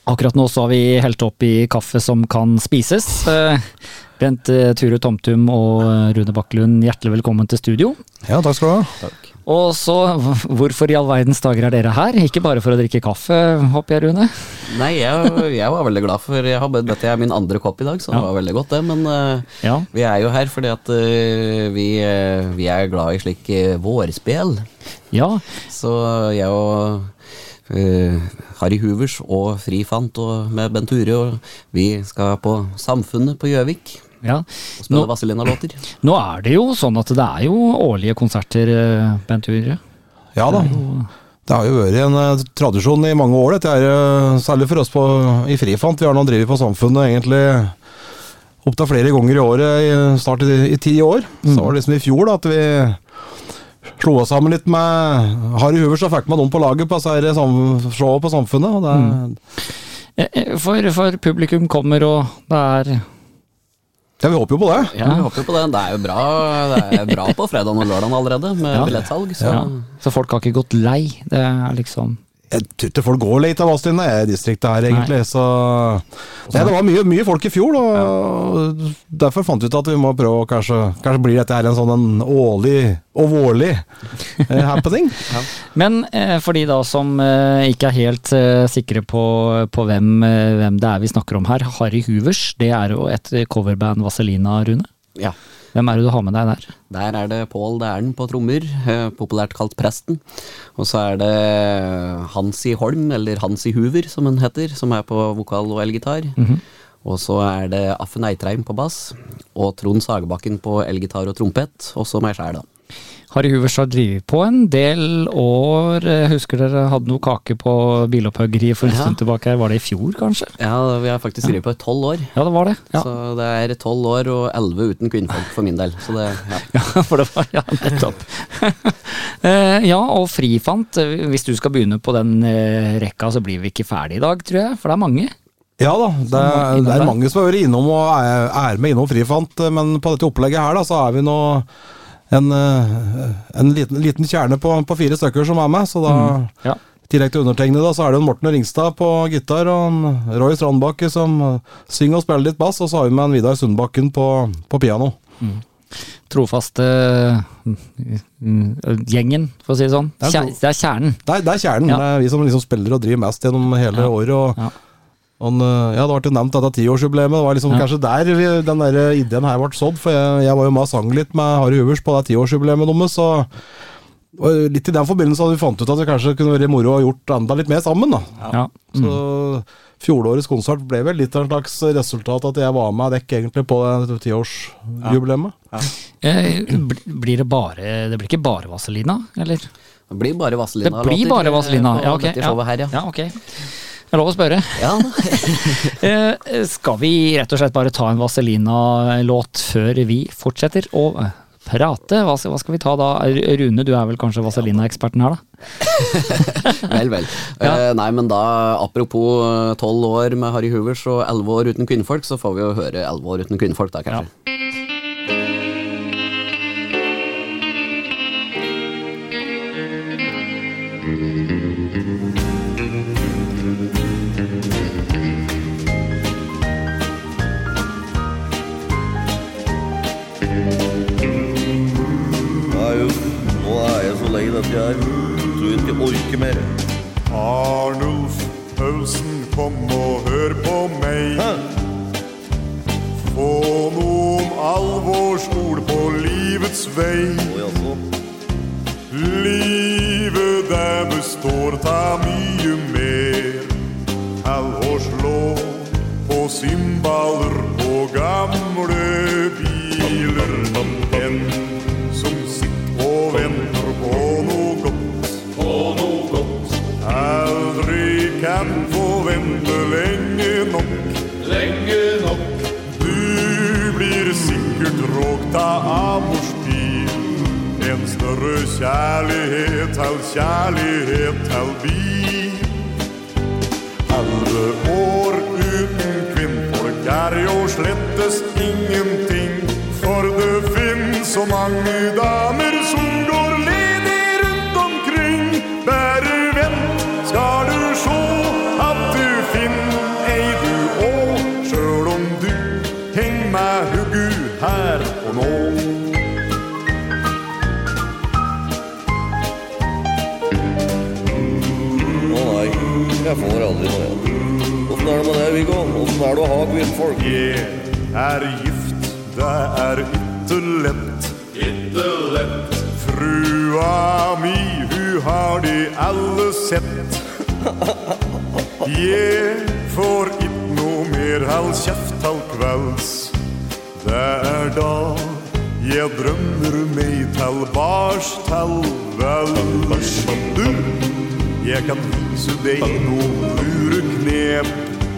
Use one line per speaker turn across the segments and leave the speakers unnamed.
Akkurat nå så har vi helt opp i kaffe som kan spises. Bent Ture Tomtum og Rune Bakkelund, hjertelig velkommen til studio.
Ja, takk skal du ha.
Takk.
Og så, hvorfor i all verdens dager dere her? Ikke bare for å drikke kaffe, håper jeg, Rune?
Nei, jeg var veldig glad for, dette er min andre kopp i dag, så det var veldig godt det, men vi er jo her fordi at vi er glad i slik vårspel.
Ja.
Så jeg og Harry Hoovers og Frifant og med Bent Ture, og vi skal på Samfunnet på Gjøvik.
Ja.
Og spille Vazelina-låter.
Nå er det jo sånn at det er jo årlige konserter, Bent Ture.
Ja da, det har jo vært en tradisjon i mange år. Dette er særlig for oss i Frifant. Vi har nå drevet på Samfunnet egentlig opptil flere ganger i året, snart i 10 år. Så var det liksom i fjor da, at vi slo oss sammen litt med Harry Hoovers, så fikk man noen på laget på showet på Samfunnet. Og det
For publikum kommer, og det er...
Ja, vi håper jo på det.
Ja, vi håper jo på det. Det er jo bra på fredag og lørdag allerede, med billettsalg.
Så folk har ikke gått lei, det er liksom...
Jeg tror ikke folk går litt av Vazelina i distriktet her, egentlig. Så det var mye folk i fjor, og derfor fant vi ut at vi må prøve å kanskje blir dette her en sånn årlig og vårlig happening.
Ja.
Men for de da som ikke er helt sikre på hvem det er vi snakker om her, Harry Hoovers, det er jo et coverband Vazelina, Rune.
Ja.
Hvem er det du har med deg der?
Der er det Pål Dæren på trommer, populært kalt Presten. Og så er det Hansi Holm, eller Hansi Hoover som han heter, som er på vokal og elgitar. Og så er det Affen Eitreim på bass, og Trond Sagebakken på elgitar og trompet, og så meg selv da.
Harry Hoovers har drivet på en del år. Husker dere hadde noe kake på bilopphuggeri for en stund tilbake? Var det i fjor, kanskje?
Ja, vi har faktisk drivet på 12 år.
Ja, det var det. Ja.
Så det er 12 år og 11 uten kvinnfolk for min del. Så det,
ja, for det var nettopp. Ja, og Frifant, hvis du skal begynne på den rekka, så blir vi ikke ferdig i dag, tror jeg, for det er mange. Ja
da, det er mange som har vært innom og er med innom Frifant, men på dette opplegget her da, så er vi nå en liten kjerne på 4 stykker som er med, så da direkte undertegnede da, så er det Morten Ringstad på gitar og en Roy Strandbakke som synger og spiller litt bass, og så har vi med en Vidar Sundbakken på piano.
Trofaste gjengen, for å si det sånn. Det er kjernen.
Det er kjernen, det er vi som liksom spiller og driver mest gjennom hele året, og det har vært nevnt dette 10-årsjubileet, det var liksom kanskje der den der ideen her ble sådd, for jeg var jo med og sang litt med Harry Hoovers på det 10-årsjubileet deres, så litt i den forbindelse hadde vi fant ut at det kanskje kunne være moro å gjort enda litt mer sammen da. Så fjorårets konsert ble vel litt av en slags resultat at jeg var med dekk egentlig på det 10-årsjubileet.
Det blir ikke bare Vazelina, eller?
Det blir bare Vazelina.
Det blir bare Vazelina, ja, ok.
Dette showet her,
ja, ok. Det er lov å spørre.
Ja.
Skal vi rett og slett bare ta en Vazelina-låt før vi fortsetter å prate? Hva skal vi ta da? Rune, du er vel kanskje Vazelina-eksperten her da?
Vel. Nei, men da, apropos 12 år med Harry Hoovers og 11 år uten kvinnfolk, så får vi jo høre 11 år uten kvinnfolk da, kanskje.
Jeg tror ikke jeg orker mer.
Arnulf Paulsen, kom og hør på meg. Få noen alvorsord på livets vei. Livet det består av mye mer. Halvårslov på cymbaler og gamle biler. En som sitter og venter på noe godt. Aldri kan få vente lenge nok. Du blir sikkert råkt av amorspil. En større kjærlighet til bil. 11 år uten kvinnfolk er jo slettes ingenting. For det finnes så mange damer som går ledig rundt omkring. Bare vent, skal du se at du finner
Jeg får aldri noe igjen. Hvordan det med deg, Viggo? Hvordan det å ha kvinnfolk?
Jeg gift, det ikke lett. Ikke lett. Frua mi, hun har de alle sett. Jeg får ikke noe mer held kjeft all kvelds. Det da jeg drømmer meg tilbars til vels. Du, jeg kan vise deg noen lureknep.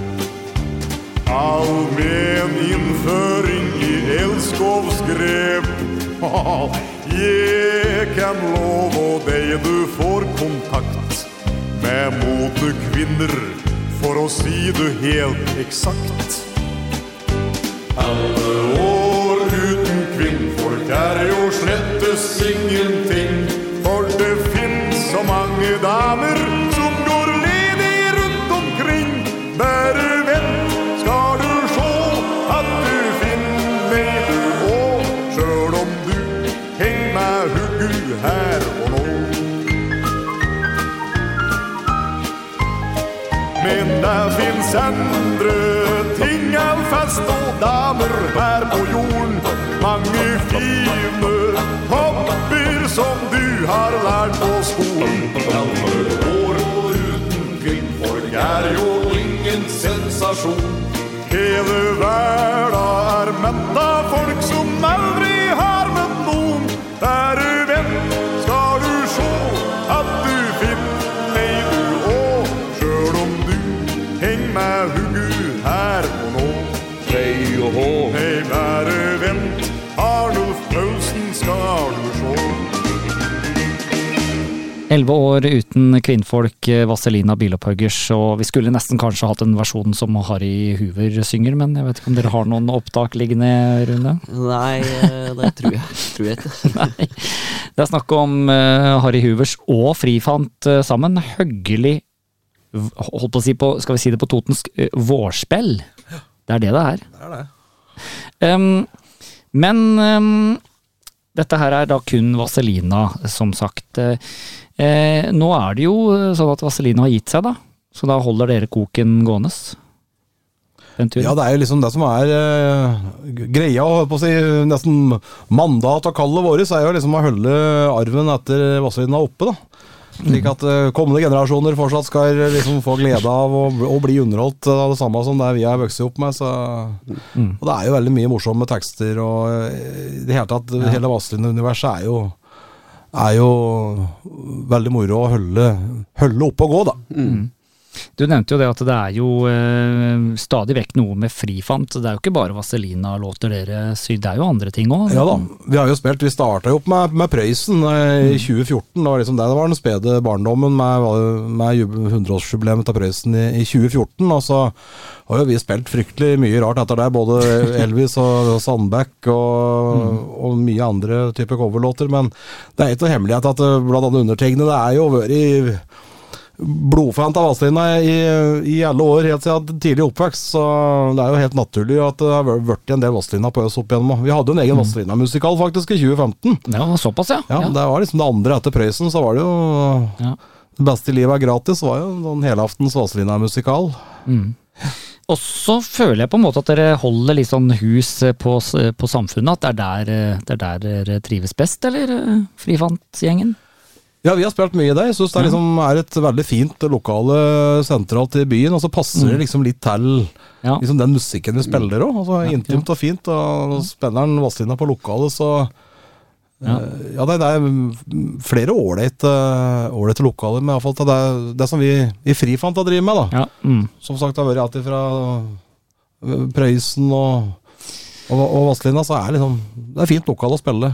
Allmenn innføring i elskovsgrep. Jeg kan love deg du får kontakt med motekvinner, for å si det helt eksakt. Alle år uten kvinnfolk jo slettes ingenting, for det finnes så mange damer som går ledig rundt omkring. Bare vent, skal du se at du finner meg du også, selv om du henger med huggu her og nå. Men det finnes andre ting enn fest og damer her på jorden. Mange fine hobbyer som du har lært på skolen. Alle år uten kvinnfolk jo ingen sensasjon. Hele verden mett av folk som aldri har møtt noen. Bare vent, skal du se at du finner meg du også, selv om du henger med huggu her og nå.
Hei og hå.
Hei, bare vent, Arnulf Paulsen skal du se.
11 år uten kvinnfolk, Vazelina Bilopphøggers, og vi skulle nesten kanskje hatt en versjon som Harry Hoover synger, men jeg vet ikke om dere har noen opptak liggende, Rune?
Nei, det tror jeg ikke.
Nei. Det snakk om Harry Hoovers og Frifant sammen. Høggelig, holdt på å si på, skal vi si det på totensk, vårspill. Det det er.
Det det.
Men dette her da kun Vazelina, som sagt. Nå det jo sånn at Vazelina har gitt seg da, så da holder dere koken gåendes. Ja,
det jo liksom det som greia, på å si, nesten mandat og kallet våres, jo liksom å holde arven etter Vazelina oppe da. Slik at kommende generasjoner fortsatt skal liksom få glede av å bli underholdt av det samme som det vi har vokst opp med. Så. Og det jo veldig mye morsomme tekster, og i det hele tatt, hele Vazelina-universet jo veldig moro å holde oppe og gå, da.
Du nevnte jo det at det jo stadig vekk noe med Frifant. Det jo ikke bare Vazelina-låter dere syr, det jo andre ting også.
Ja da, vi har jo spilt, vi startet jo opp med Prøysen i 2014. Det var liksom det var den spede barndommen med 100-årsjubileet av Prøysen i 2014, og så har jo vi spilt fryktelig mye rart etter det, både Elvis og Sandbæk og mye andre typer coverlåter, men det ikke noe hemmelighet at blant annet undertegnede det jo vært i blodfan av Vazelina i alle år, helt siden tidlig oppvekst, så det jo helt naturlig at det har vært en del Vazelina på oss opp igjennom. Vi hadde jo en egen Vazelina-musikal faktisk i 2015.
Ja, såpass, ja.
Ja, det var liksom det andre etter Prøysen, så var det jo det beste i livet gratis, var jo noen helaftens Vazelina-musikal.
Og så føler jeg på en måte at dere holder litt sånn hus på samfunnet, at det der dere trives best, eller Frifant-gjengen?
Ja, vi har spilt mye der. Jeg synes det liksom et veldig fint lokale sentralt i byen, og så passer det liksom litt til liksom den musikken vi spiller også. Altså, intimt og fint, og spiller den Vazelina på lokalet, så det flere ålreite lokaler, men i hvert fall det som vi i Frifant har drivet med, da. Som sagt, det har vært alltid fra Prøysen og Vazelina, så liksom, det fint lokal å spille.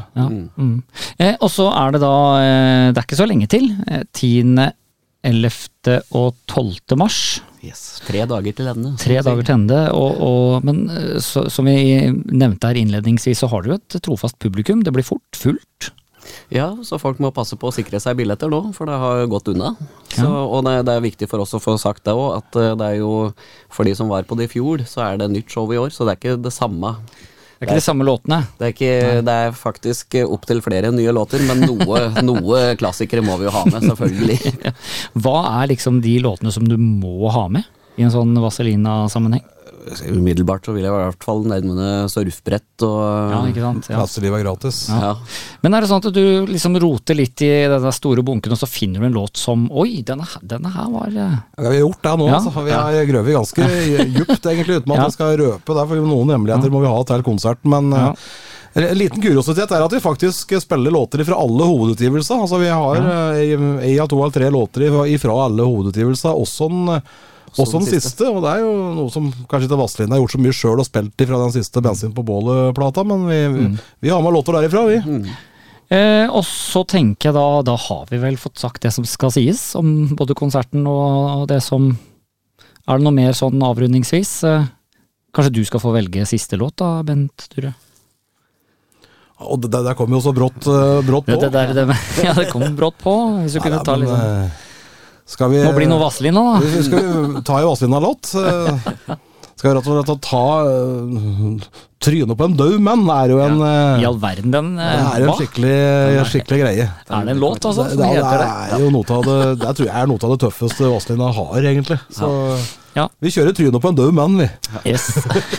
Og så det da, det ikke så lenge til, 10., 11. og 12. mars.
Yes, 3 dager til ende.
3 dager til ende, men som vi nevnte her innledningsvis, så har du jo et trofast publikum, det blir fort fullt.
Ja, så folk må passe på å sikre seg billetter nå, for det har gått unna. Så, og det viktig for oss å få sagt det også, at det jo, for de som var på det i fjor, så det nytt show i år, så det ikke det samme
Det ikke de samme låtene.
Det er faktisk opp til flere nye låter, men noe klassikere må vi jo ha med, selvfølgelig.
Hva liksom de låtene som du må ha med i en sånn Vazelina-sammenheng?
Umiddelbart så vil jeg i hvert fall nærmere surfbrett og...
Ja, ikke sant? Ja.
Klasseliv er gratis.
Ja.
Men det sånn at du liksom roter litt i denne store bunken, og så finner du en låt som, oi, denne her var...
Ja, vi har gjort det nå,
Ja.
altså. Vi har grøvet ganske djupt egentlig, uten at vi skal røpe det, for noen hemmeligheter må vi ha til konserten, men...
Ja.
En liten kuriositet at vi faktisk spiller låter fra alle hovedutgivelser. Altså vi har 1 av 2 eller 3 låter fra alle hovedutgivelser, også den siste, og det jo noe som kanskje ikke Vazelina har gjort så mye selv og spilt fra den siste Bensin på bålet-plata, men vi har med låter derifra, vi.
Og så tenker jeg da har vi vel fått sagt det som skal sies om både konserten og det som... Er det noe mer sånn avrundingsvis? Kanskje du skal få velge siste låt da, Bent Dure?
Og det der kom jo så brått på.
Ja, det kom brått på. Hvis du kunne ta litt sånn.
Skal vi...
Må bli noe Vazelina da.
Skal vi ta en Vazelina-låt? Skal vi rett og slett ta Trynet på en død mann er jo en...
I all verden, den...
Det jo en skikkelig greie.
Er det en låt altså, som
det
heter det?
Er jo noe av det, det tror jeg noe av det tøffeste Vazelina har, egentlig. Så vi kjører Trynet på en død mann, vi.
Yes.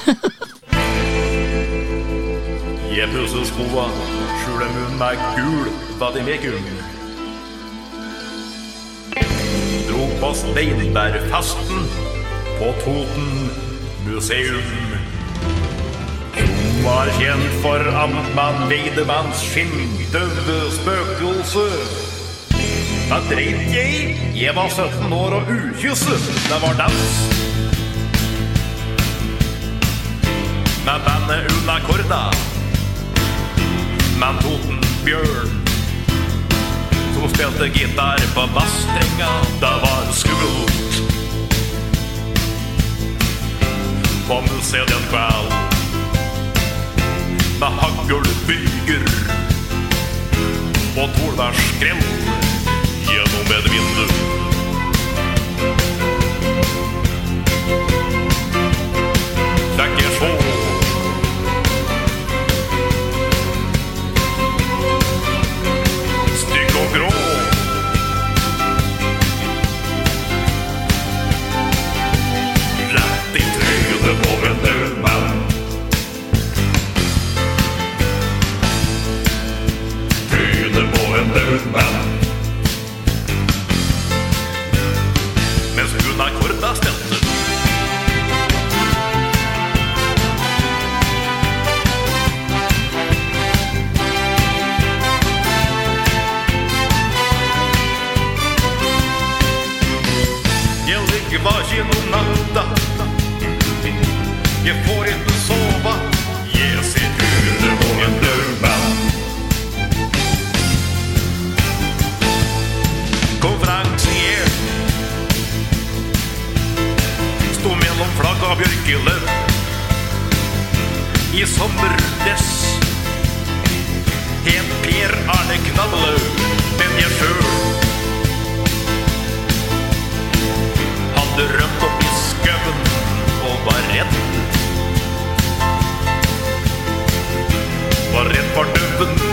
Jeg pusser skoa, skjuler munnen er gul, hva de leker. Dro på Steinbergfesten på Toten museum. Som var kjent for amtmann Weidemanns skinndøve spøkelse. Da dreit jeg var 17 år og ukysse, det var dans. Med bandet Unna Korda, med Toten Bjørn, som spilte gitar på bassstrenga, det var skummelt. På museet en kveld, med haglbyger og Torvers skrell gjennom et vindu. Fikk jeg se stygg og grå, rett i trynet på en død mann. Trynet på en død mann. Mens hun er korda stelte. Jeg ligger bak i noen natta, jeg får ikke sova, jeg ser trynet på en død mann. Konferansier stod mellom flagg av bjørkeløv i sommerdress, het Per Arne Knalleløv, men jeg selv hadde rømt opp i skauen og var redd for døven.